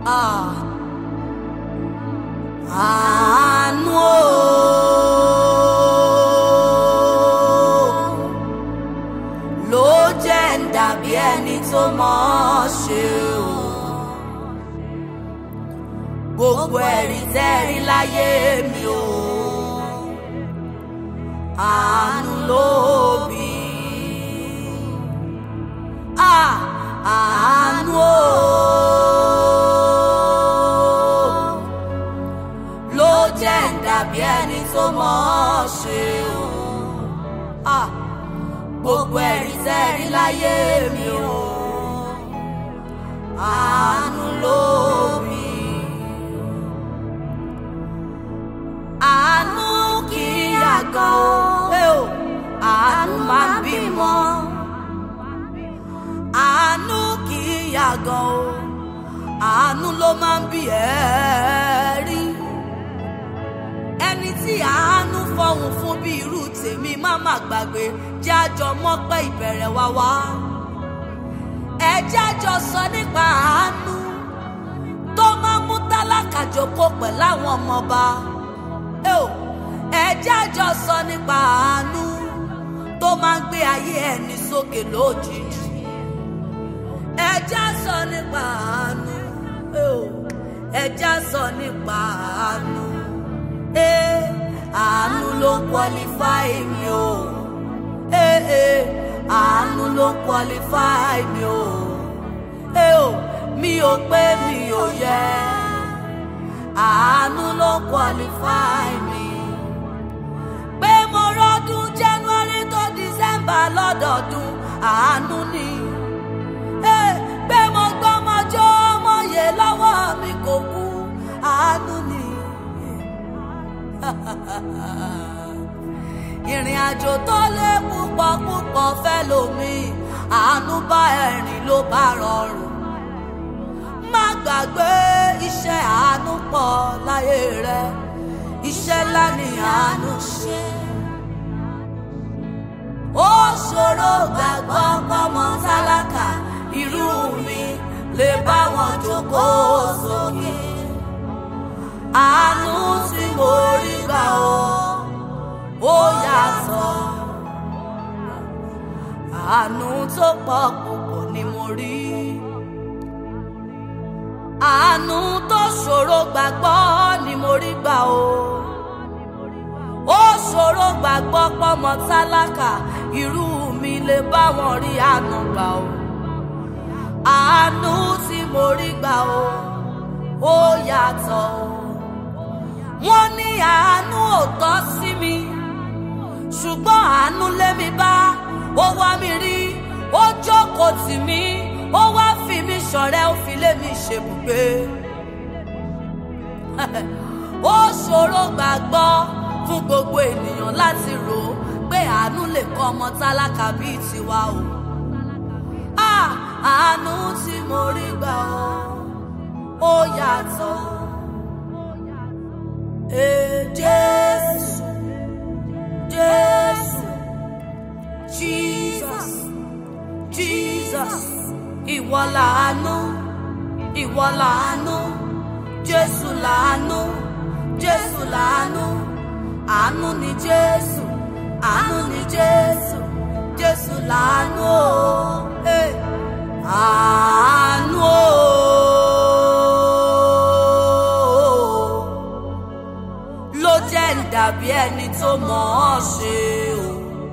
àánú o ló jẹ́ ń dàbí ẹni tó mọ̀ ọ́ ṣe o. Gbogbo ẹ̀rí tẹ́rí láyé mi o, àánú ló bí. Àánú o ló jẹ́ ń dàbí ẹni tó mọ̀ ọ́ ṣe o. Gbogbo ẹ̀rí tẹ́rí láyé mi o, àánú ló bí. Àánú kì í yàgàn o, àánú máa ń bímọ. Àánú kì í yàgàn o, àánú ló máa ń bí ẹ̀rí. Ẹni tí àánú fọhùn fún bí irú tèmi má má gbàgbé, jẹ́ àjọ mọ́pẹ́ ìbẹ̀rẹ̀ wa wá. Ẹ jẹ́ àjọ sọ nípa àánú tó máa ń mú tálákà jókòó pẹ̀lú àwọn ọmọọba. Ẹ jẹ́ àjọ sọ nípa àánú tó máa ń gbé ayé ẹni sókè lójijì. Ẹ jẹ́ sọ nípa àánú, ẹ jẹ́ sọ nípa àánú. Àánú ló ń qualify mi o, àánú ló ń qualify mi o. Mi ò pé mi ò yẹ, àánú ló ń qualify mi. Pé mo rọ́dún January tó December lọ́dọọdún, àánú ni. Pé mo gbọ́mọjọ́ mọ́yè lọ́wọ́ mi kò kú, àánú ni. Ìrìn àjò tó lé púpọ̀ púpọ̀ fẹ́ lómi, àánú bá ẹ̀rìn ló bá rọrùn. Má gbàgbé iṣẹ́ àánú pọ̀ láyé rẹ, iṣẹ́ ńlá ni àánú ṣe. Ó ṣòro gbàgbọ́ pọ́mọ tálákà irú mi lè bá wọn jókòó sókè. Àánú tí mo rí gbà ó yàtọ̀. Àánú tó pọ̀ púpọ̀ ni mo rí. Àánú tó ṣòro gbàgbọ́ ni mo rí gbà o. Ó ṣòro gbàgbọ́ pọ́mọ tálákà irú mi lè bá wọn rí àánú gbà o. Àánú tí mo rí gbà ó yàtọ̀ o. Wọ́n ní àánú ò tọ́ sí mi, ṣùgbọ́n àánú lé mi bá. Ó wá mi rí, ó jókòó tì mí, ó wá fi mí ṣọ̀rẹ́, ó fi lé mi ṣebùgbé. Ó ṣòro gbàgbọ́ fún gbogbo ènìyàn láti rò ó pé àánú lè kọ́ ọmọ tálákà bíi tiwa o. Àánú tí mo rí gbà ó yàtọ̀. Jésù, Jésù, Jesus, Jesus, ìwọ làánú, ìwọ làánú, Jésù làánú, Jésù làánú, àánú ni Jésù, àánú ni Jésù, Jésù làánú o. Àánú o ló jẹ́ ń dàbí ẹni tó mọ̀ ọ́ ṣe o.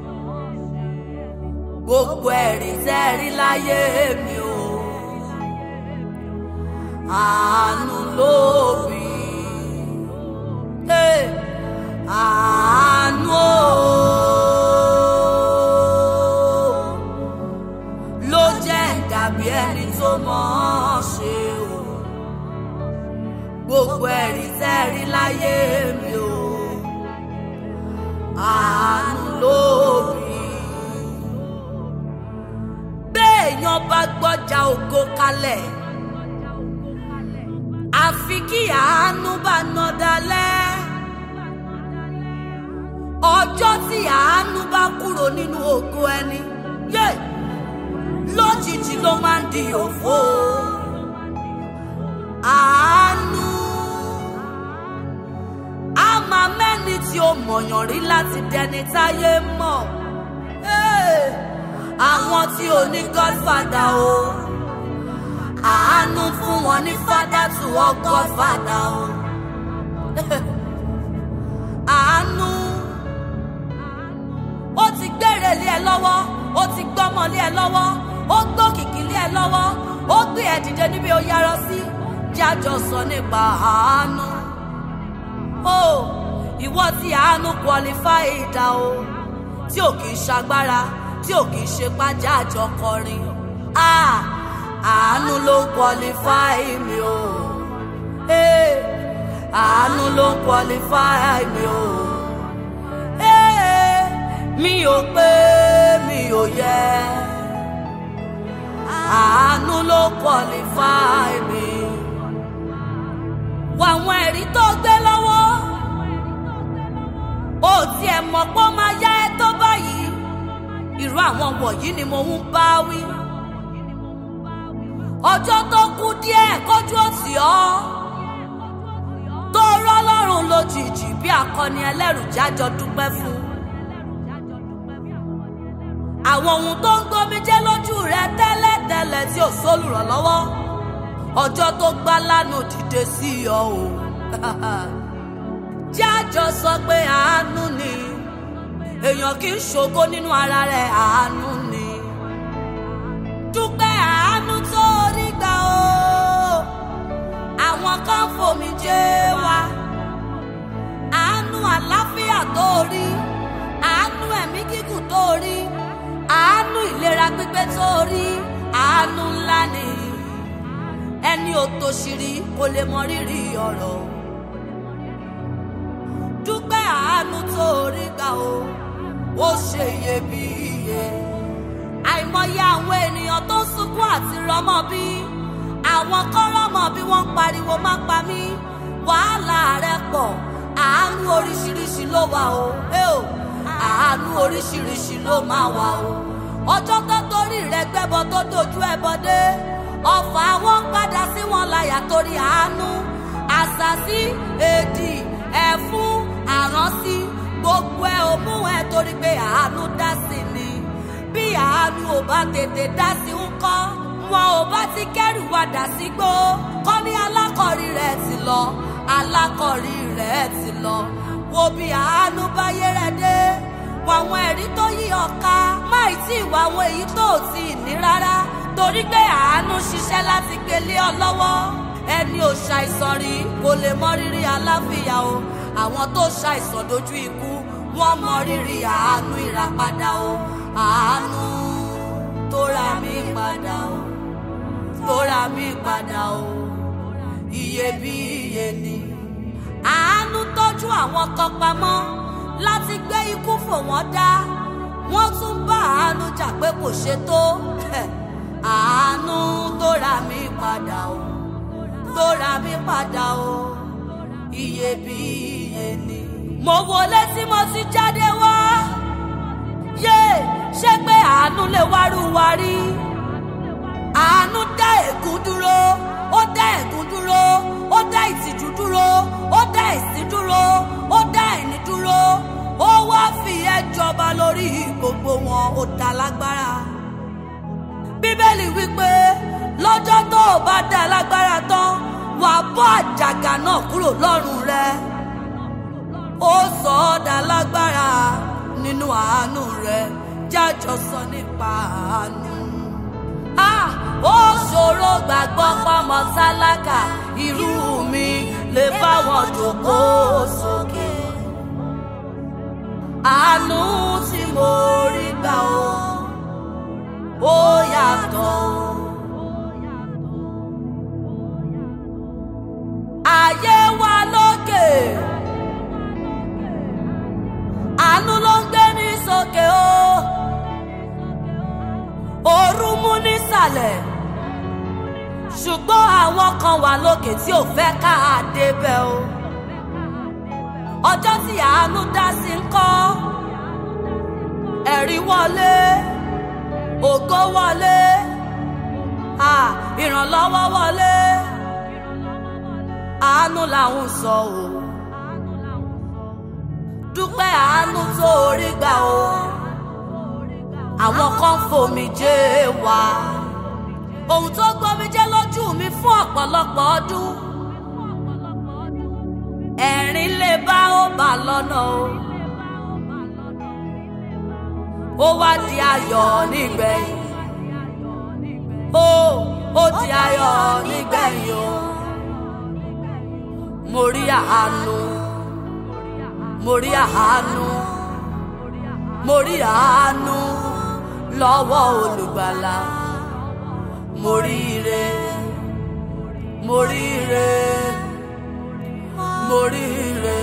Gbogbo ẹ̀rí tẹ́rí láyé mi o, àánú ló bí. Àánú o ló jẹ́ ń dàbí ẹni tó mọ̀ ọ́ ṣe o. Gbogbo ẹ̀rí tẹ́rí láyé mi o, àánú ló bí. Béèyàn bá gbọ́jà ògo kalẹ̀, àfi kí àánú bá nà dalẹ̀. Ọjọ́ tí àánú bá kúrò nínú ògo ẹni, lójijì ló máa ń di òfo. àánú á máa mẹ́ni tí ó mọ̀yàn rí láti dẹni táyé mọ̀. Àwọn tí ò ní godfather o, àánú fún wọn ní father to all godfather o. Àánú ó ti gbére lé ẹ lọ́wọ́, ó ti gbọ́mọ lé ẹ lọ́wọ́, ó gbókìkí lé ẹ lọ́wọ́, ó gbé ẹ dìde níbi ó yarọ sí. Jájọ sọ nípa àánú. Ìwọ tí àánú qualify ìdá o, tí ò kìí ṣagbára, tí ò kìí ṣe pájá àjọ kọrin. Àánú ló ń qualify mi o. Àánú ló ń qualify mi o. Mi ò pé mi ò yẹ. Àánú ló ń qualify mi. Wà àwọn ẹ̀rí tó gbé lọ́wọ́. Ó tiẹ̀ mọ̀ pé ó máa yá ẹ tó báyìí. Irú àwọn wọ̀nyí ni mo ń bá wí. Ọjọ́ tó kù díẹ̀ kójú òtì ọ́. Tó rọ́ lọ́rùn lójijì bí akọni ẹlẹ́rù jájọ dúpẹ́ fún. Àwọn ohun tó ń gbomijé lójú rẹ tẹ́lẹ̀tẹ́lẹ̀ tí ò sólùrànlọ́wọ́. Ọjọ́ tó gbá lánàá dìde sí ọ o. Jájọ sọ pé àánú ni. Èèyàn kì í ṣògo nínú ara rẹ̀, àánú ni. Dúpẹ́ àánú tó rí gbà o. Àwọn kan fòmijé wá. Àánú àlàáfíà tó rí. Àánú ẹ̀mí gígùn tó rí. Àánú ìlera pípé tó rí. Àánú ńlá ni. Ẹni òtòṣìrí kò lè mọ rírì ọ̀rọ̀. Dúpẹ́ àánú tó rí gbà o. Ó ṣe iyebíye. Àìmọye àwọn ènìyàn tó sunkún àti rọmọ bí. Àwọn kan rọmọ bí wọ́n ń pariwo má pa mí. Wàhálà rẹ̀ pọ̀. Àánú oríṣiríṣi ló wà o. Àánú oríṣiríṣi ló máa wà o. Ọjọ́ tó torí rẹ̀ gbẹ́bọ tó dojú ẹbọ dé. Ọ̀fà wọn padà sí wọn láyà torí àánú. Àṣàsí, èdì, ẹ̀fún, àránsí, gbogbo ẹ̀ ò mú ẹ torí pé àánú dá sí ni. Bí àánú ò bá tètè dá sí ń kọ́, wọn ò bá ti kẹ́rù wa dà sí gbó. Kọ́ ní alákọ̀rí rẹ̀ ti lọ, alákọ̀rí rẹ̀ ti lọ. Wo bí àánú bá yé rẹ̀ dé. Wàwọn ẹ̀rí tó yí ọ̀ka, máì tí ìwà àwọn èyí tó ò tí ì ní rárá. Torí pé àánú ṣiṣẹ́ láti gbélé ọ lọ́wọ́. Ẹni ò ṣàìsàn rí kò lè mọ rírì àlàáfíà o. Àwọn tó ṣàìsàn dojú ikú wọ́n mọ rírì àánú ìràpadà o. Àánú tó ra mí padà o. Tó ra mí padà o. Iyebíye ni. Àánú tọ́jú àwọn kan pamọ́ láti gbé ikú fò wọ́n dá. Wọ́n tún bá àánú jà pé kò ṣe tó. Àánú tó ra mí padà o. Tó ra mí padà o. Iyebíye ni. Mo wọlé tí mo ti jáde wá. Ṣé pé àánú lè wárú wa rí? Àánú dá ègún dúró. Ó dá ègún dúró. Ó dá ìtìjú dúró. Ó dá ìsín dúró. Ó dá ìní dúró. Ó wá fi ẹ́ jọba lórí gbogbo wọn. Ó dá lágbára. Bíbélì wípé lọ́jọ́ tó o bá dá lágbára tán, wà á bọ́ àjàgà náà kúrò lọ́rùn rẹ. Ó sọ ọ́ dá lágbára nínú àánú rẹ. Jájọ sọ nípa àánú. Ó ṣòro gbàgbọ́ pọ́mọ tálákà irú mi lè bá wọn jókòó sókè. Àánú tí mo rí gbà ó yàtọ̀ o. Ayé wa lókè, àánú ló ń gbé ní sókè o. Òru mú nísàlẹ̀, ṣùgbọ́n àwọn kan wà lókè tí ò fẹ́ ká débẹ̀ o. Ọjọ́ tí àánú dá sí ń kọ́, ẹ̀rí wọlé, ògo wọlé, ìrànlọ́wọ́ wọlé. àánú làwọn sọ o dúpẹ́ àánú tó rí gbà o àwọn kan fòmijé wá ohun tó gbomijé lójú mi fún ọ̀pọ̀lọpọ̀ ọdún ẹ̀rín lè bá ó bá lọ́nà ó wá di ayọ̀ nígbẹ̀yìn ó di ayọ̀ nígbẹ̀yìn o mo rí àánú mo rí àánú mo rí àánú lọ́wọ́ olùgbàlà mo rí ire mo rí ire mo rí ire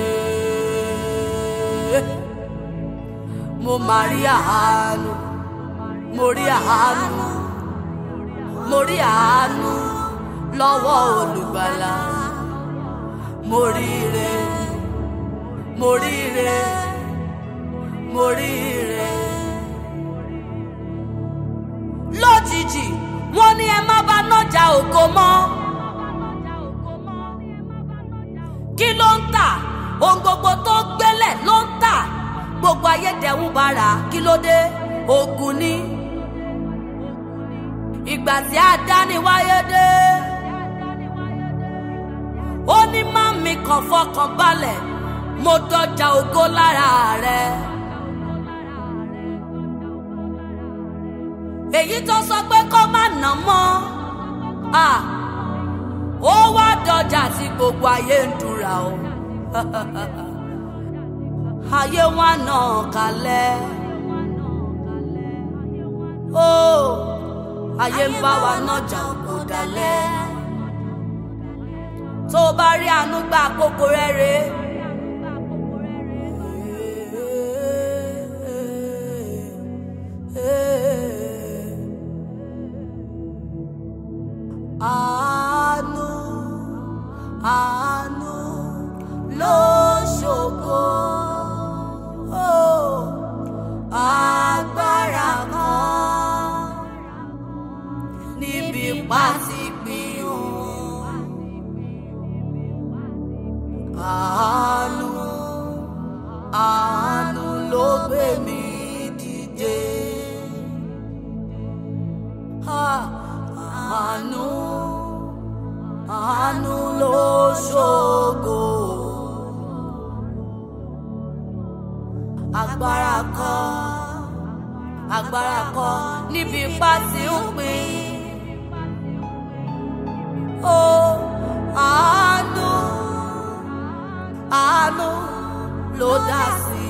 mo máa rí àánú mo rí àánú mo rí àánú lọ́wọ́ olùgbàlà mo rí ire mo rí ire mo rí ire. lójijì wọ́n ní ẹ má bá nájà ògo mọ́ kí ló ń tà ohun gbogbo tó gbélẹ̀ ló ń tà gbogbo ayédèrú bára kí ló dé ogun ní ìgbà tí àdáni wáyé dé ó ní má mi kàn fọkàn balẹ̀ mo dọjà ògo lára rẹ̀ èyí tó sọ pé kó má nà mọ́ ó wá dọjà tí gbogbo ayé ń dúra o ayé wa náà kalẹ̀ ayé ń bá wa nájà ògo dalẹ̀ tó bá rí àánú gba àkókò rẹ̀ rèé. Àánú àánú ló ṣògo agbára kan níbi pàtìpìrù àánú àánú ló gbé mi dìde àánú àánú ló ṣògo agbára kan níbi ipá tí ń pín àánú àánú ló dá sí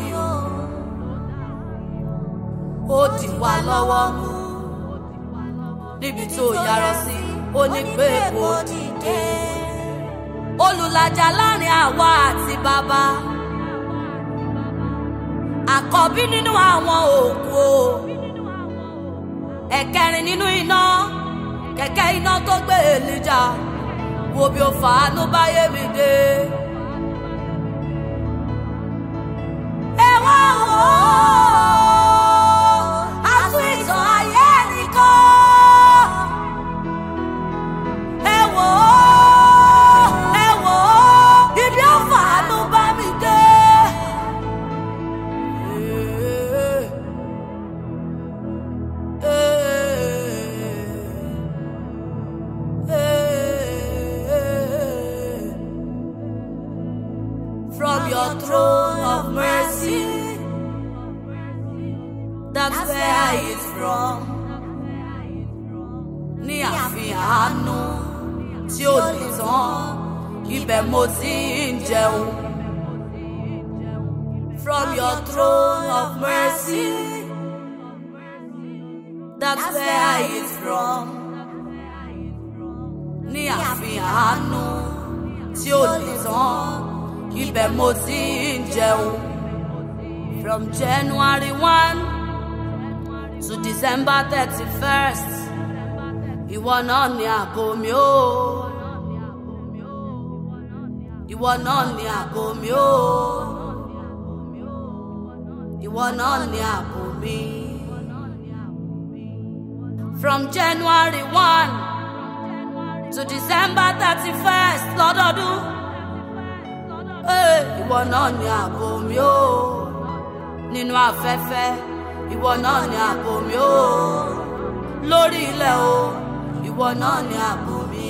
ó dì wá lọ́wọ́ mú níbi tó yára sí ó ní pé kò dìde olùlàjà láàrin àwa àti bàbá àkọ́bí nínú àwọn òkú ẹ̀kẹrin nínú iná kẹ̀kẹ́ iná tó gbé Èlíjà wo bí ó fàánú báyé mi dé. ẹ wá wò ó àtún ìtàn ayé nìkan. ẹ wò ó ibi ó fàánú bá mi dé. From your throne of mercy, that's where it's from. Ní àfihàn àánú tí ó lè tán, ibẹ̀ mo ti ń jẹun. From your throne of mercy, that's where it's from. Ní àfihàn àánú tí ó lè tán, ibẹ̀ mo ti ń jẹun. From January 1 to December 31st, ìwọ náà ni ààbò mi o. Ìwọ náà ni ààbò mi o. Ìwọ náà ni ààbò mi. From January 1 to December 31st lọ́dọọdún. ìwọ náà ni ààbò mi o. Nínú afẹ́fẹ́, ìwọ náà ni ààbò mi o. Lórí ilẹ̀ o, ìwọ náà ni ààbò mi.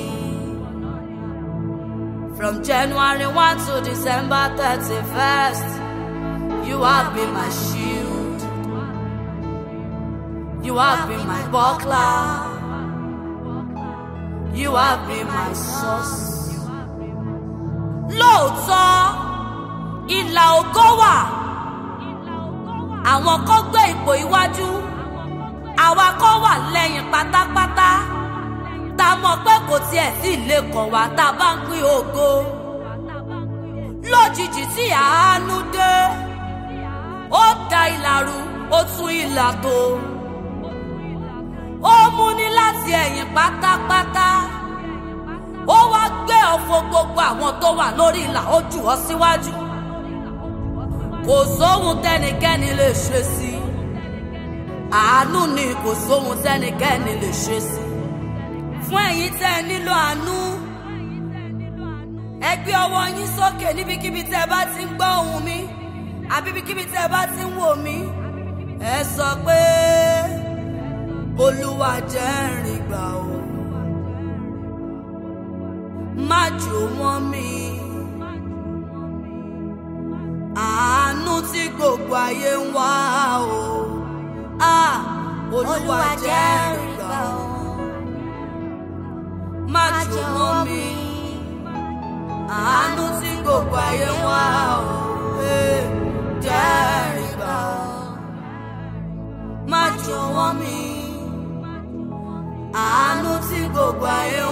From January 1 to December 31st, you have been my shield. You have been my buckler. You have been my source. Lóòótọ́, ìlà ògo wà. Àwọn kan gbé ipò iwájú. Àwa kan wà lẹ́yìn pátápátá. Tá mọ̀ pé kò tiẹ̀ sí ilé kan wá tá bá ń pín ògo. Lójijì tí àánú dé, ó da ìlà rú, ó tún ìlà tò. Ó mú ní láti ẹ̀yìn pátápátá. Ó wá gbé ọ̀fọ̀ gbogbo àwọn tó wà lórí ìlà, ó jù ọ́ síwájú. Kò sóhun tẹ́nikẹ́ni lè ṣe sí. Àánú ni kò sóhun tẹ́nikẹ́ni lè ṣe sí. Fún ẹ̀yin tẹ́ ẹ nílò àánú, ẹ gbé ọwọ́ yín sókè níbikíbi tẹ́ ẹ bá ti ń gbọ́ ohùn mi, àbí ibikíbi tẹ́ ẹ bá ti ń wò mí. Ẹ sọ pé Olúwa jẹ́ n rí gbà o. Má jò wọ́n mi. Àánú tí gbogbo ayé ń wá o. Olúwa jẹ́ n rí gbà o. Má jò wọ́n mi. Àánú tí gbogbo ayé ń wá o. Jẹ́ n rí gbà o. Má jò wọ́n mi. Àánú tí gbogbo ayé